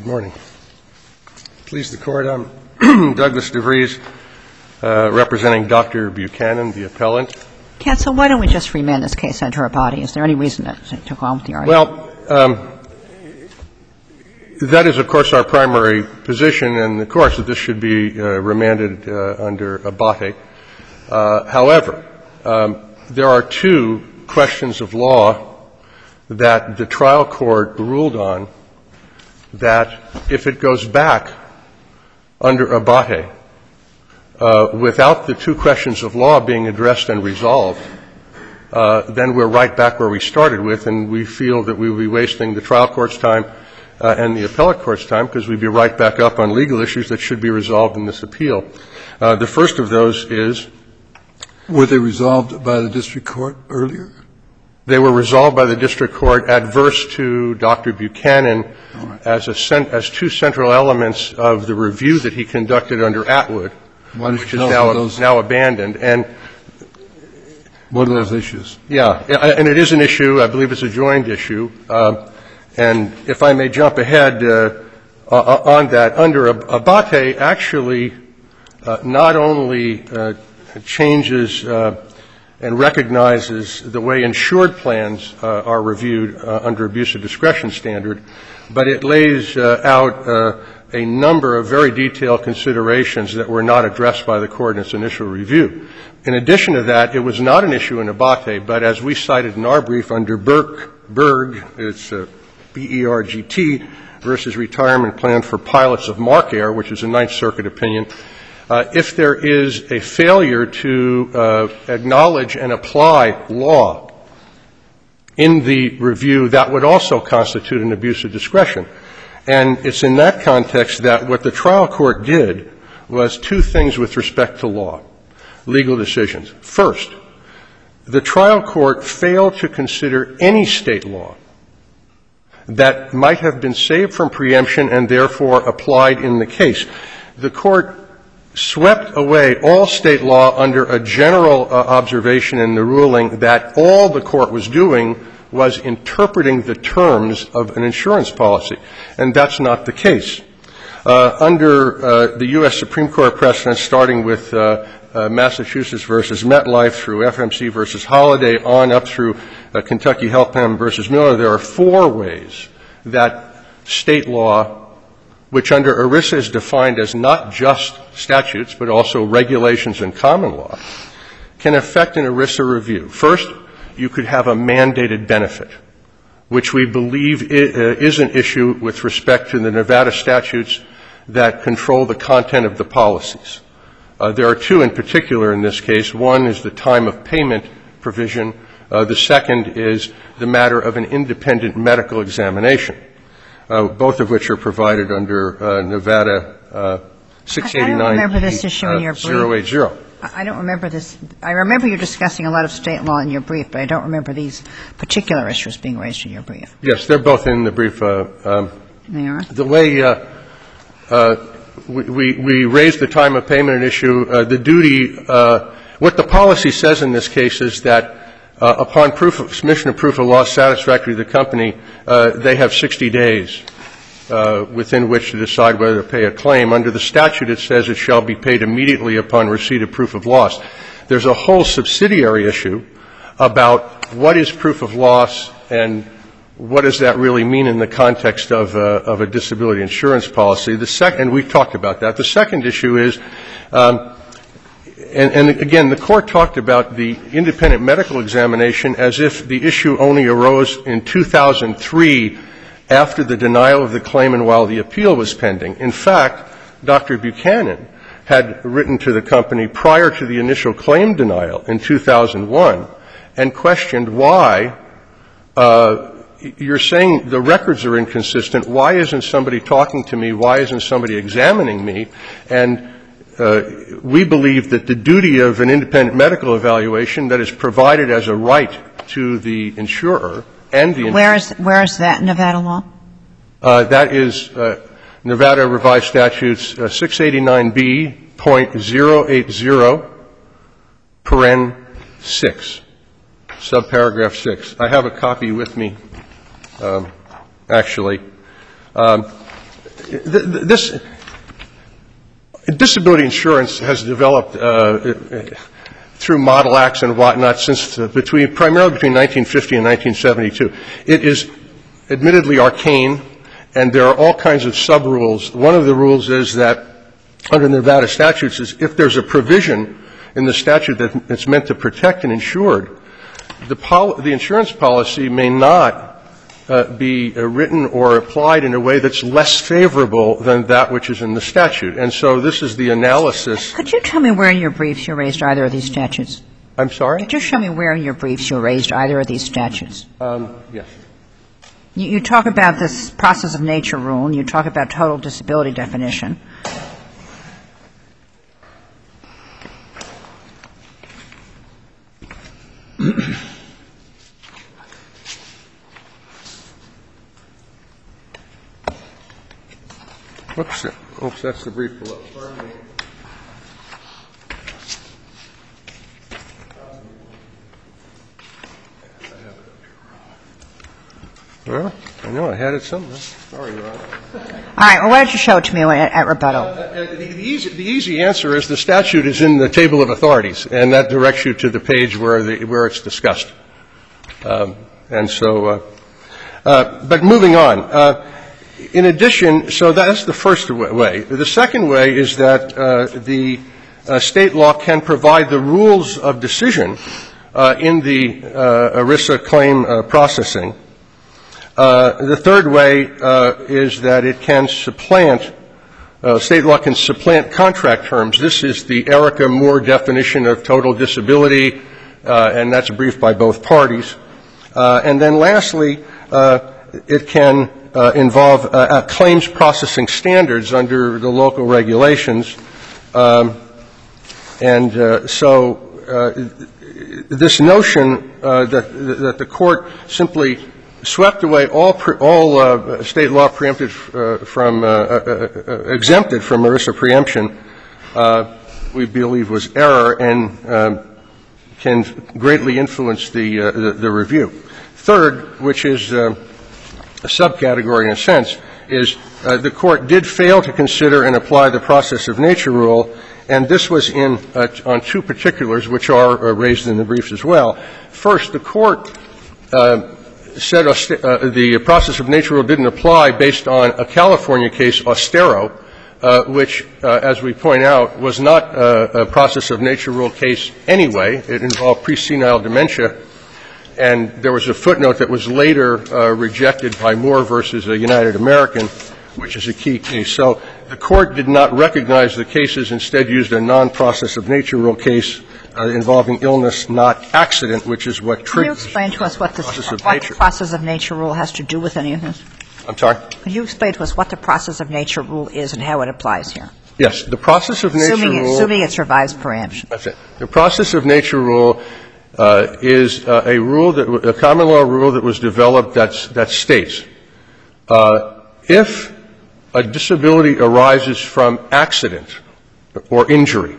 Good morning. Please the Court. I'm Douglas DeVries, representing Dr. Buchanan, the appellant. Counsel, why don't we just remand this case under Abate? Is there any reason to go on with the argument? Well, that is, of course, our primary position, and, of course, that this should be remanded under Abate. However, there are two questions of law that the trial court ruled on that if it goes back under Abate, without the two questions of law being addressed and resolved, then we're right back where we started with, and we feel that we will be wasting the trial court's time and the appellate court's time because we'd be right back up on legal issues that should be resolved in this appeal. The first of those is... Were they resolved by the district court earlier? They were resolved by the district court adverse to Dr. Buchanan as two central elements of the review that he conducted under Atwood, which is now abandoned. And what are those issues? Yeah, and it is an issue. I believe it's a joined issue. And if I may jump ahead on that, under Abate actually not only changes and recognizes the way insured plans are reviewed under abuse of discretion standard, but it lays out a number of very detailed considerations that were not addressed by the court in its initial review. In addition to that, it was not an issue in Abate, but as we cited in our brief under Berg, it's B-E-R-G-T, versus Retirement Plan for Pilots of Markair, which is a Ninth Circuit opinion, if there is a failure to acknowledge and apply law in the review, that would also constitute an abuse of discretion. And it's in that context that what the trial court did was two things with respect to law, legal decisions. First, the trial court failed to consider any state law that might have been saved from preemption and therefore applied in the case. The court swept away all state law under a general observation in the ruling that all the court was doing was interpreting the terms of an insurance policy, and that's not the case. Under the U.S. Supreme Court precedent, starting with Massachusetts versus MetLife through FMC versus Holiday on up through Kentucky Health Plan versus Miller, there are four ways that state law, which under ERISA is defined as not just statutes but also regulations and common law, can affect an ERISA review. First, you could have a mandated benefit, which we believe is an issue with respect to the Nevada statutes that control the content of the policies. There are two in particular in this case. One is the time of payment provision. The second is the matter of an independent medical examination, both of which are provided under Nevada 689 I don't remember this issue in your brief. 080. I don't remember this. I remember you discussing a lot of state law in your brief, but I don't remember these particular issues being raised in your brief. Yes, they're both in the brief. They are? The way we raised the time of payment issue, the duty, what the policy says in this case is that upon submission of proof of loss satisfactory to the company, they have 60 days within which to decide whether to pay a claim. Under the statute, it says it shall be paid immediately upon receipt of proof of loss. There's a whole subsidiary issue about what is proof of loss and what does that really mean in the context of a disability insurance policy. And we've talked about that. The second issue is, and again, the court talked about the independent medical examination as if the issue only arose in 2003 after the denial of the claim and while the appeal was pending. In fact, Dr. Buchanan had written to the company prior to the initial claim denial in 2001 and questioned why you're saying the records are inconsistent. Why isn't somebody talking to me? Why isn't somebody examining me? And we believe that the duty of an independent medical evaluation that is provided as a right to the insurer and the insurer. Where is that in Nevada law? That is Nevada Revised Statutes 689B.080, paren 6, subparagraph 6. I have a copy with me, actually. this disability insurance has developed through model acts and whatnot since primarily between 1950 and 1972. It is admittedly arcane, and there are all kinds of sub-rules. One of the rules is that under Nevada statutes is if there's a provision in the statute that's meant to protect an insured, the insurance policy may not be written or applied in a way that's less favorable than that which is in the statute. And so this is the analysis. Could you tell me where in your briefs you raised either of these statutes? I'm sorry? Could you show me where in your briefs you raised either of these statutes? Yes. You talk about this process of nature rule, and you talk about total disability definition. Oops, that's the brief below. Pardon me. Well, I know I had it somewhere. Sorry, Your Honor. All right. Well, why don't you show it to me at rebuttal? The easy answer is the statute is in the table of authorities, and that directs you to the page where it's discussed. And so, but moving on. In addition, so that's the first way. The second way is that the state law can provide the rules of decision in the ERISA claim processing. The third way is that it can supplant, state law can supplant contract terms. This is the Erica Moore definition of total disability, and that's briefed by both parties. And then lastly, it can involve claims processing standards under the local regulations. And so this notion that the court simply swept away all state law preempted from exempted from ERISA preemption, we believe was error and can greatly influence the review. Third, which is a subcategory in a sense, is the court did fail to consider and apply the process of nature rule, and this was on two particulars which are raised in the briefs as well. First, the court said the process of nature rule didn't apply based on a California case, Austero, which, as we point out, was not a process of nature rule case anyway. It involved presenile dementia. And there was a footnote that was later rejected by Moore versus a United American, which is a key case. So the court did not recognize the cases, instead used a non-process of nature rule case involving illness, not accident, which is what triggers the process of nature. Can you explain to us what the process of nature rule has to do with any of this? I'm sorry? Can you explain to us what the process of nature rule is and how it applies here? Yes. The process of nature rule. Assuming it survives preemption. That's it. The process of nature rule is a rule a common law rule that was developed that states if a disability arises from accident or injury,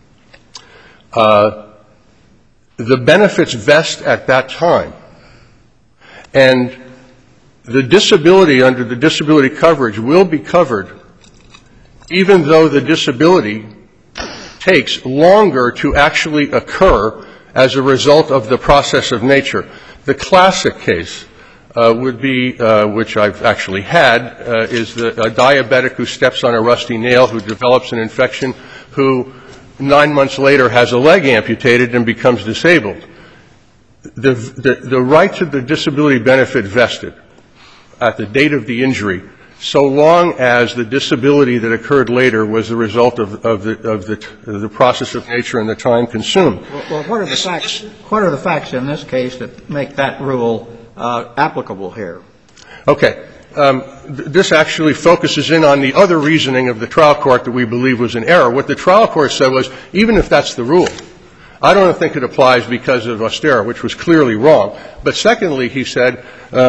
the benefits vest at that time, and the disability under the disability coverage will be covered even though the disability takes longer to actually occur as a result of the process of nature. The classic case would be, which I've actually had, is a diabetic who steps on a rusty nail, who develops an infection, who 9 months later has a leg amputated and becomes disabled. The right to the disability benefit vested at the date of the injury, so long as the disability that occurred later was the result of the process of nature and the time consumed. Well, what are the facts? What are the facts in this case that make that rule applicable here? Okay. This actually focuses in on the other reasoning of the trial court that we believe was an error. What the trial court said was, even if that's the rule, I don't think it applies because of Austero, which was clearly wrong. But secondly, he said,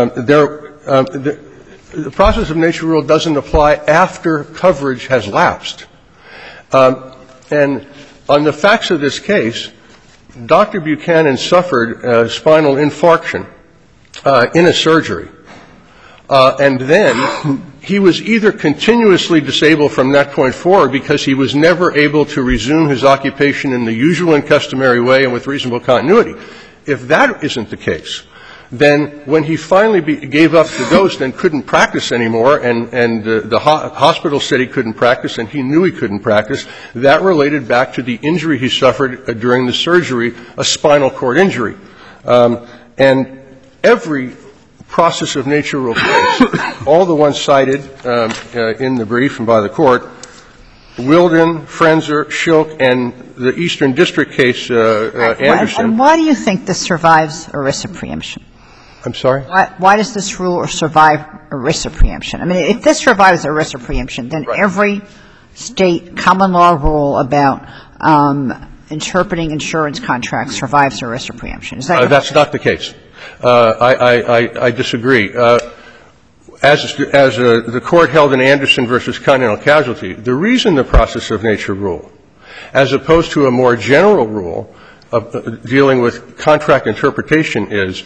the process of nature rule doesn't apply after coverage has lapsed. And on the facts of this case, Dr. Buchanan suffered spinal infarction in a surgery. And then he was either continuously disabled from that point forward because he was never able to resume his occupation in the usual and customary way and with reasonable continuity. If that isn't the case, then when he finally gave up the ghost and couldn't practice anymore, and the hospital said he couldn't practice and he knew he couldn't practice, that related back to the injury he suffered during the surgery, a spinal cord injury. And every process of nature rule case, all the ones cited in the brief and by the Court, Wilden, Frenzer, Schilk, and the Eastern District case, Anderson. And why do you think this survives ERISA preemption? I'm sorry? Why does this rule survive ERISA preemption? I mean, if this survives ERISA preemption, then every State common law rule about interpreting insurance contracts survives ERISA preemption. Is that that's not the case. I disagree. As the Court held in Anderson v. Continental Casualty, the reason the process of nature rule, as opposed to a more general rule of dealing with contract interpretation, is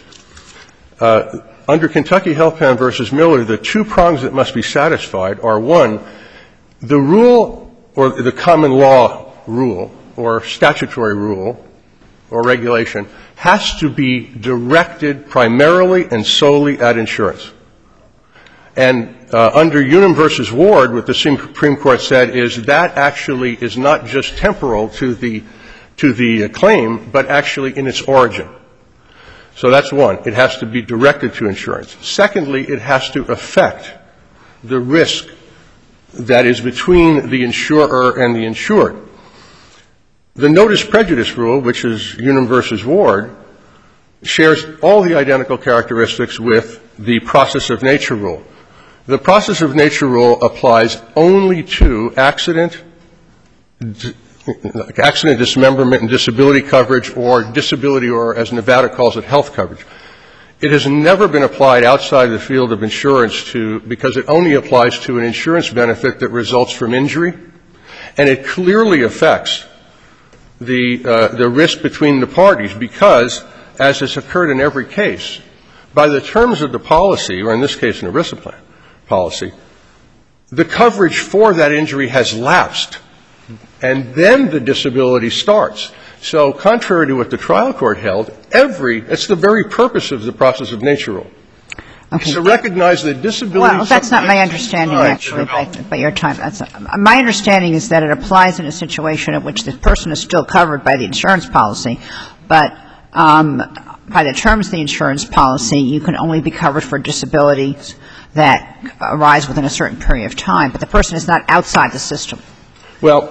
under Kentucky Health Plan v. Miller, the two prongs that must be satisfied are, one, the rule or the common law rule or statutory rule or regulation has to be directed primarily and solely at insurance. And under Unum v. Ward, what the Supreme Court said is that actually is not just temporal to the claim, but actually in its origin. So that's one. It has to be directed to insurance. Secondly, it has to affect the risk that is between the insurer and the insured. The notice prejudice rule, which is Unum v. Ward, shares all the identical characteristics with the process of nature rule. The process of nature rule applies only to accident dismemberment and disability coverage, or disability, or as Nevada calls it, health coverage. It has never been applied outside the field of insurance because it only applies to an insurance benefit that results from injury, and it clearly affects the risk between the parties because, as has occurred in every case, by the terms of the policy, or in this case an ERISA plan policy, the coverage for that injury has lapsed, and then the disability starts. So contrary to what the trial court held, it's the very purpose of the process of nature rule. Okay. To recognize that disability. Well, that's not my understanding, actually, by your time. My understanding is that it applies in a situation in which the person is still covered by the insurance policy, but by the terms of the insurance policy, you can only be covered for disabilities that arise within a certain period of time, but the person is not outside the system. Well,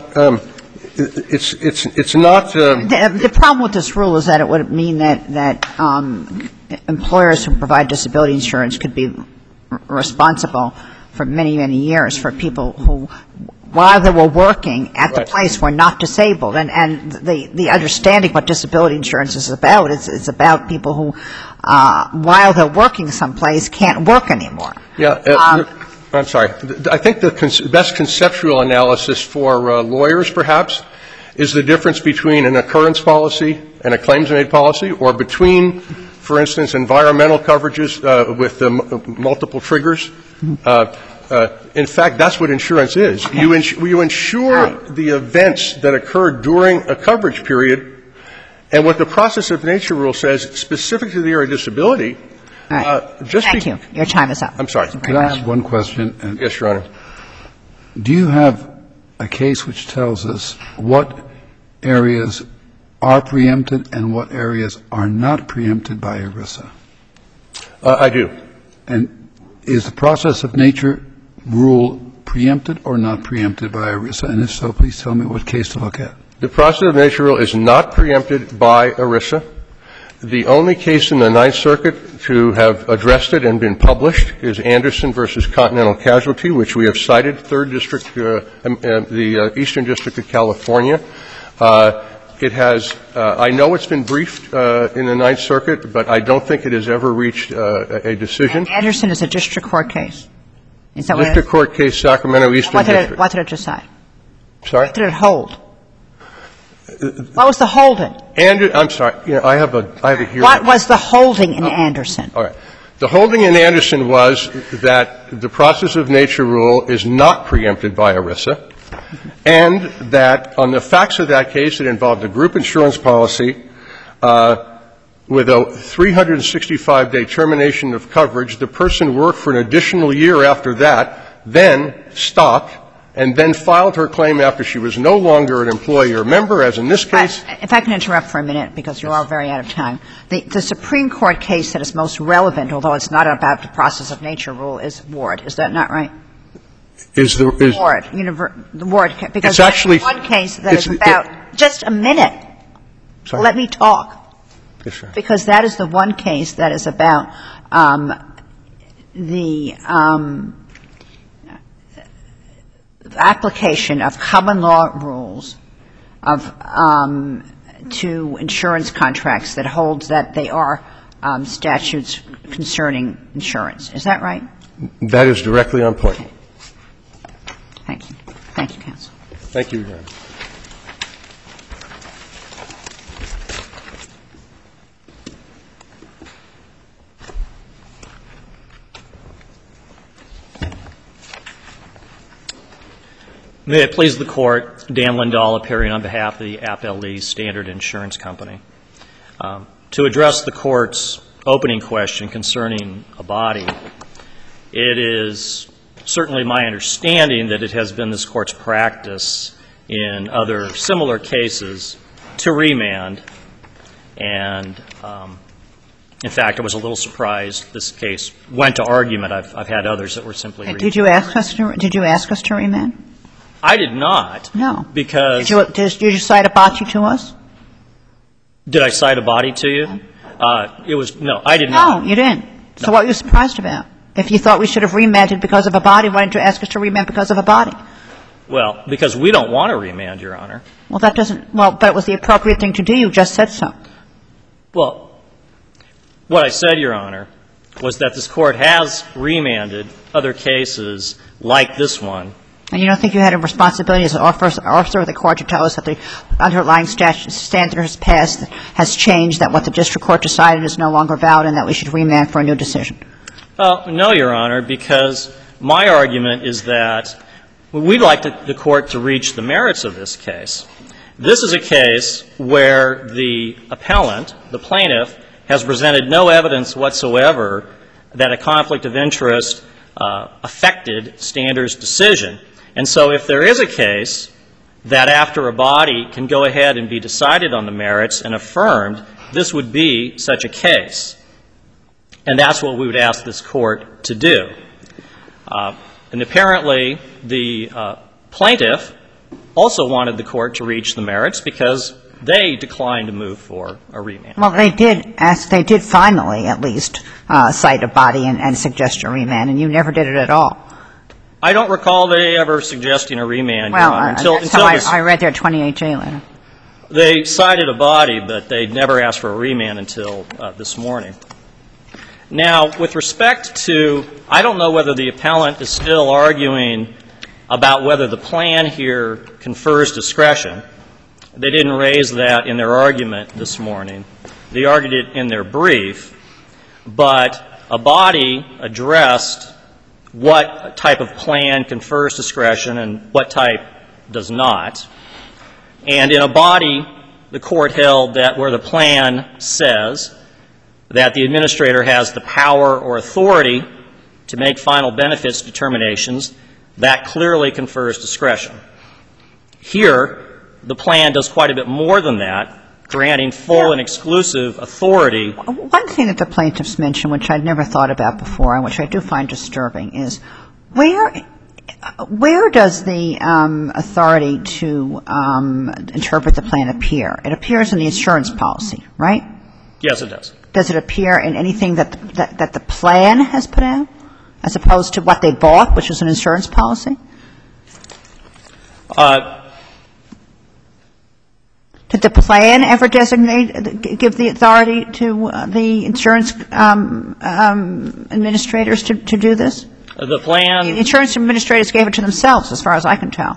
it's not. The problem with this rule is that it would mean that employers who provide disability insurance could be responsible for many, many years for people who, while they were working at the place, were not disabled. And the understanding what disability insurance is about is about people who, while they're working someplace, can't work anymore. Yeah. I'm sorry. I think the best conceptual analysis for lawyers, perhaps, is the difference between an occurrence policy and a claims-made policy, or between, for instance, environmental coverages with multiple triggers. In fact, that's what insurance is. Okay. You insure the events that occurred during a coverage period, and what the process of nature rule says, specific to the area of disability, Thank you. Your time is up. I'm sorry. Could I ask one question? Yes, Your Honor. Do you have a case which tells us what areas are preempted and what areas are not preempted by ERISA? I do. And is the process of nature rule preempted or not preempted by ERISA? And if so, please tell me what case to look at. The process of nature rule is not preempted by ERISA. The only case in the Ninth Circuit to have addressed it and been published is Anderson v. Continental Casualty, which we have cited, Third District, the Eastern District of California. It has, I know it's been briefed in the Ninth Circuit, but I don't think it has ever reached a decision. And Anderson is a district court case. Is that district court case, Sacramento Eastern District. What did it decide? Sorry? What did it hold? What was the holding? I'm sorry. I have a hearing. What was the holding in Anderson? All right. The holding in Anderson was that the process of nature rule is not preempted by ERISA, and that on the facts of that case, it involved a group insurance policy with a 365-day termination of coverage. The person worked for an additional year after that, then stopped, and then filed her claim after she was no longer an employee or member, as in this case. If I can interrupt for a minute, because you are very out of time. The Supreme Court case that is most relevant, although it's not about the process of nature rule, is Ward. Is that not right? Ward. The Ward case. Because it's actually one case that is about just a minute. Sorry? Let me talk. Yes, sir. Because that is the one case that is about the application of common law rules of to insurance contracts that holds that they are statutes concerning insurance. Is that right? That is directly on point. Okay. Thank you. Thank you, counsel. Thank you, Your Honor. May it please the Court, Dan Lindahl appearing on behalf of the Appellee Standard Insurance Company. To address the Court's opening question concerning a body, it is certainly my understanding that it has been this Court's practice in other similar cases to remand, and in fact, I was a little surprised this case went to argument. I've had others that were simply remanded. Did you ask us to remand? I did not. No. Because did you cite a body to us? Did I cite a body to you? No, I did not. No, you didn't. So No. what were you surprised about? If you thought we should have remanded because of a body, why didn't you ask us to remand because of a body? Well, because we don't want to remand, Your Honor. Well, that doesn't – well, but it was the appropriate thing to do. You just said so. Well, what I said, Your Honor, was that this Court has remanded other cases like this one. And you don't think you had a responsibility as an officer of the Court to tell us that the underlying standard has passed, has changed, that what the district court decided is no longer valid, and that we should remand for a new decision? No, Your Honor, because my argument is that we'd like the Court to reach the merits of this case. This is a case where the appellant, the plaintiff, has presented no evidence whatsoever that a conflict of interest affected Stander's decision. And so if there is a case that after a body can go ahead and be decided on the merits and affirmed, this would be such a case. And that's what we would ask this Court to do. And apparently the plaintiff also wanted the Court to reach the merits because they declined to move for a remand. Well, they did finally at least cite a body and suggest a remand, and you never did it at all. I don't recall they ever suggesting a remand, Your Honor. Well, that's how I read their 28J letter. They cited a body, but they never asked for a remand until this morning. Now, with respect to, I don't know whether the appellant is still arguing about whether the plan here confers discretion. They didn't raise that in their argument this morning. They argued it in their brief. But a body addressed what type of plan confers discretion and what type does not. And in a body, the Court held that where the plan says that the administrator has the power or authority to make final benefits determinations, that clearly confers discretion. Here, the plan does quite a bit more than that, granting full and exclusive authority. One thing that the plaintiffs mentioned, which I'd never thought about before and which I do find disturbing, is where does the authority to interpret the plan appear? It appears in the insurance policy, right? Yes, it does. Does it appear in anything that the plan has put out, as opposed to what they bought, which is an insurance policy? Did the plan ever give the authority to the insurance administrators to do this? The plan. The insurance administrators gave it to themselves, as far as I can tell.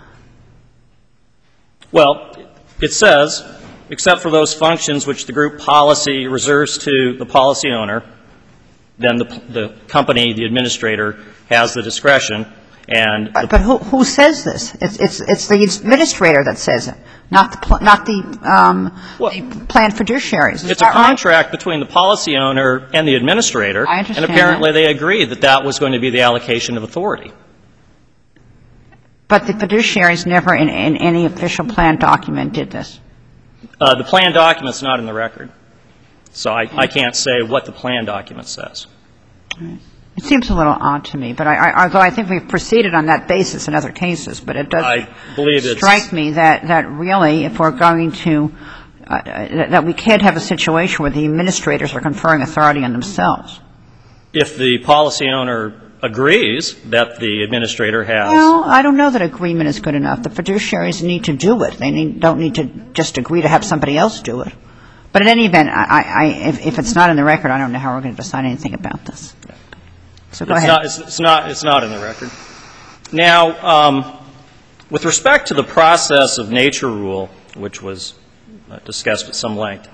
Well, it says, except for those functions which the group policy reserves to the policy owner, then the company, the administrator, has the discretion. And but who says this? It's the administrator that says it, not the plan fiduciaries. It's a contract between the policy owner and the administrator. I understand. And apparently they agreed that that was going to be the allocation of authority. But the fiduciaries never in any official plan document did this. The plan document's not in the record. So I can't say what the plan document says. Right. It seems a little odd to me, but although I think we've proceeded on that basis in other cases, but it does strike me that really, if we're going to that we can't have a situation where the administrators are conferring authority on themselves. If the policy owner agrees that the administrator has. Well, I don't know that agreement is good enough. The fiduciaries need to do it. They don't need to just agree to have somebody else do it. But in any event, if it's not in the record, I don't know how we're going to decide anything about this. So go ahead. It's not in the record. Now, with respect to the process of nature rule, which was discussed at some length,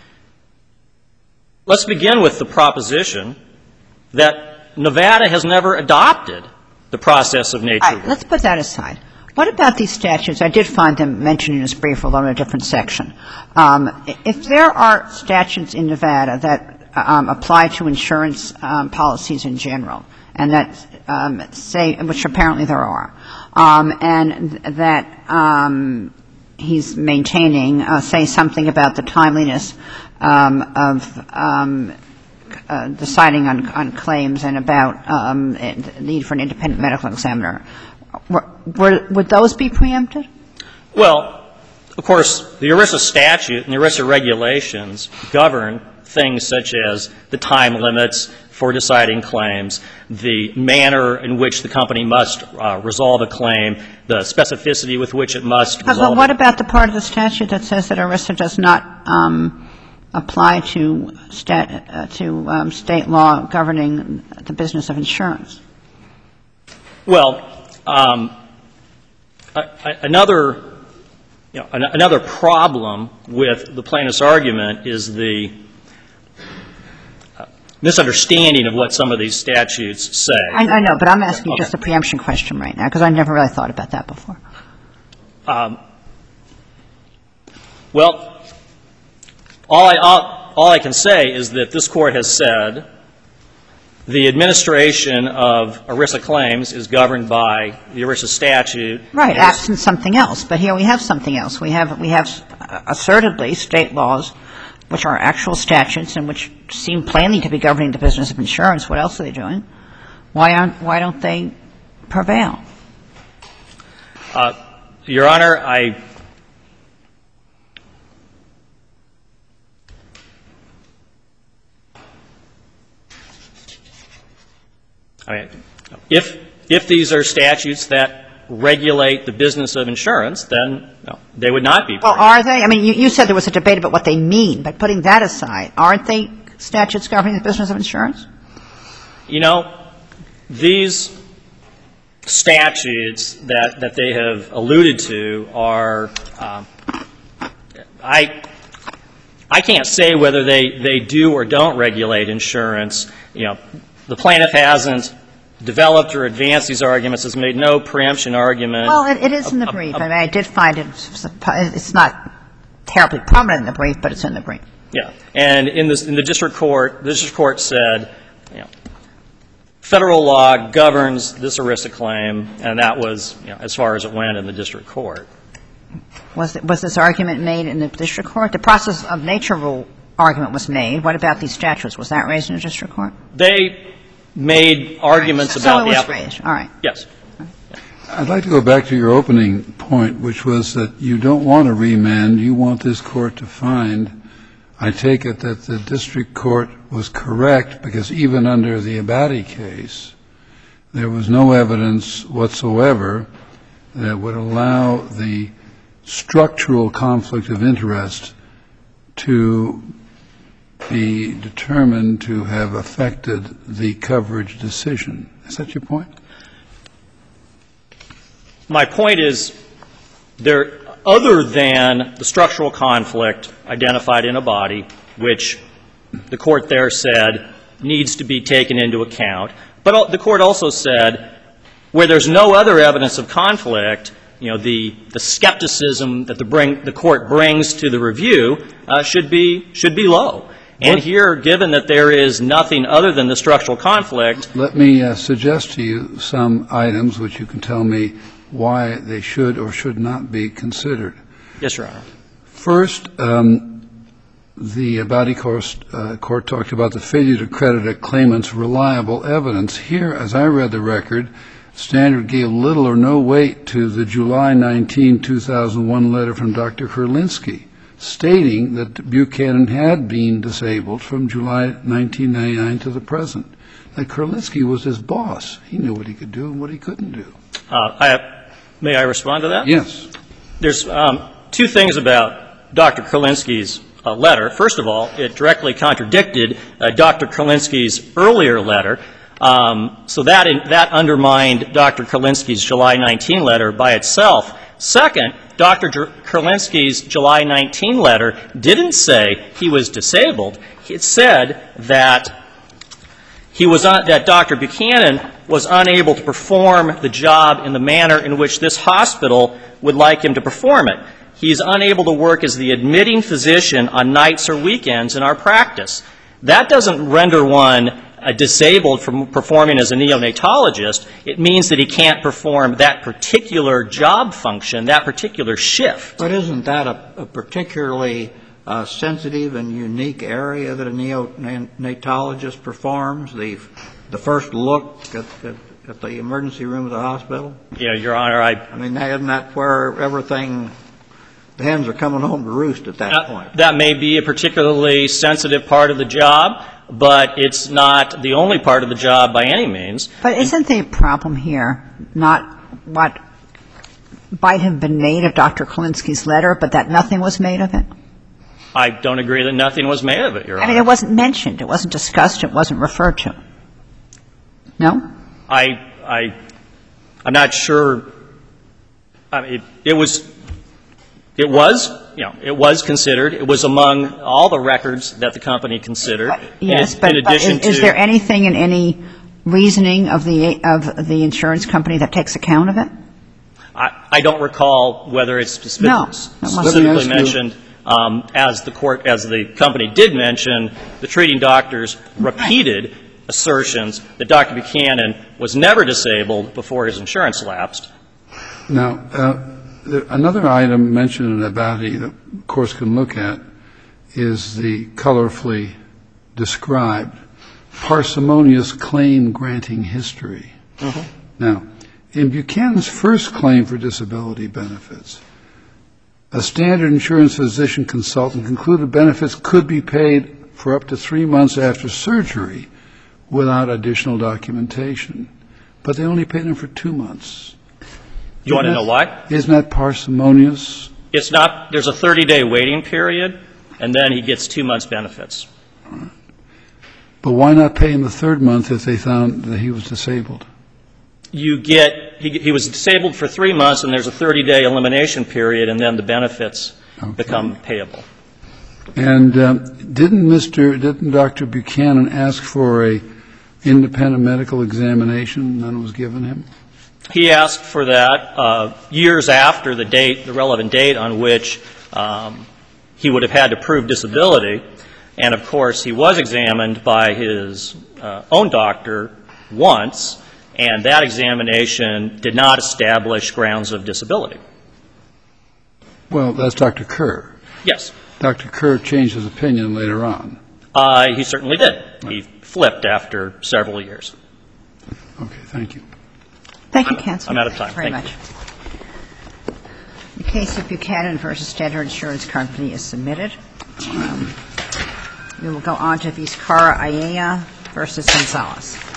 let's begin with the proposition that Nevada has never adopted the process of nature rule. Let's put that aside. What about these statutes? I did find them mentioned in this brief, although in a different section. If there are statutes in Nevada that apply to insurance policies in general, and that say, which apparently there are, and that he's maintaining, say something about the timeliness of deciding on claims and about the need for an independent medical examiner, would those be preempted? Well, of course, the ERISA statute and the ERISA regulations govern things such as the time limits for deciding claims, the manner in which the company must resolve a claim, the specificity with which it must resolve it. But what about the part of the statute that says that ERISA does not apply to state law governing the business of insurance? Well, another problem with the plaintiff's argument is the misunderstanding of what some of these statutes say. I know, but I'm asking just a preemption question right now, because I never really thought about that before. Well, all I can say is that this Court has said the administration of ERISA claims is governed by the ERISA statute. Right, absent something else. But here we have something else. We have assertedly state laws, which are actual statutes and which seem plainly to be governing the business of insurance. What else are they doing? Why don't they prevail? Your Honor, I mean, if these are statutes that regulate the business of insurance, then no, they would not be. Well, are they? I mean, you said there was a debate about what they mean. But putting that aside, aren't they statutes governing the business of insurance? You know, these statutes that they have alluded to are, I can't say whether they do or don't regulate insurance. You know, the plaintiff hasn't developed or advanced these arguments, has made no preemption argument. Well, it is in the brief. I mean, I did find it's not terribly prominent in the brief, but it's in the brief. Yeah. And in the district court said, you know, federal law governs this ERISA claim, and that was, you know, as far as it went in the district court. Was this argument made in the district court? The process of nature rule argument was made. What about these statutes? Was that raised in the district court? They made arguments about the application. So it was raised. All right. Yes. I'd like to go back to your opening point, which was that you don't want a remand. You want this Court to find, I take it, that the district court was correct, because even under the Abadie case, there was no evidence whatsoever that would allow the structural conflict of interest to be determined to have affected the coverage decision. Is that your point? My point is, other than the structural conflict identified in Abadie, which the Court there said needs to be taken into account. But the Court also said where there's no other evidence of conflict, the skepticism that the Court brings to the review should be low. And here, given that there is nothing other than the structural conflict. Let me suggest to you some items which you can tell me why they should or should not be considered. Yes, Your Honor. First, the Abadi Court talked about the failure to credit a claimant's reliable evidence. Here, as I read the record, Standard gave little or no weight to the July 19, 2001 letter from Dr. Kurlinski, stating that Buchanan had been disabled from July 1999 to the present. That Kurlinski was his boss. He knew what he could do and what he couldn't do. May I respond to that? Yes. There's two things about Dr. Kurlinski's letter. First of all, it directly contradicted Dr. Kurlinski's earlier letter. So that undermined Dr. Kurlinski's July 19 letter by itself. Second, Dr. Kurlinski's July 19 letter didn't say he was disabled. It said that that Dr. Buchanan was unable to perform the job in the manner in which this hospital would like him to perform it. He's unable to work as the admitting physician on nights or weekends in our practice. That doesn't render one disabled from performing as a neonatologist. It means that he can't perform that particular job function, that particular shift. But isn't that a particularly sensitive and unique area that a neonatologist performs, the first look at the emergency room of the hospital? Yeah, Your Honor, I mean, isn't that where everything, the hens are coming home to roost at that point? That may be a particularly sensitive part of the job, but it's not the only part of the job by any means. But isn't the problem here not what might have been made of Dr. Kurlinski's letter, but that nothing was made of it? I don't agree that nothing was made of it, Your Honor. I mean, it wasn't mentioned. It wasn't discussed. It wasn't referred to. No? I'm not sure. I mean, it was considered. It was among all the records that the company considered. Yes, but is there anything in any reasoning of the insurance company that takes account of it? I don't recall whether it's specifically mentioned. As the company did mention, the treating doctors repeated assertions that Dr. Buchanan was never disabled before his insurance lapsed. Now, another item mentioned in Abadi that the courts can look at is the colorfully described parsimonious claim granting history. Mm-hmm. Now, in Buchanan's first claim for disability benefits, a standard insurance physician consultant concluded benefits could be paid for up to 3 months after surgery without additional documentation. But they only paid him for 2 months. You want to know why? Isn't that parsimonious? It's not. There's a 30-day waiting period, and then he gets 2 months' benefits. All right. But why not pay him the third month if they found that he was disabled? He was disabled for 3 months, and there's a 30-day elimination period, and then the benefits become payable. And didn't Dr. Buchanan ask for a independent medical examination? None was given him? He asked for that years after the relevant date on which he would have had to prove disability. And, of course, he was examined by his own doctor once, and that examination did not establish grounds of disability. Well, that's Dr. Kerr. Yes. Dr. Kerr changed his opinion later on. He certainly did. He flipped after several years. Okay, thank you. Thank you, counsel. I'm out of time. Very much. The case of Buchanan v. Standard Insurance Company is submitted. We will go on to Vizcarra Ayala v. Gonzalez.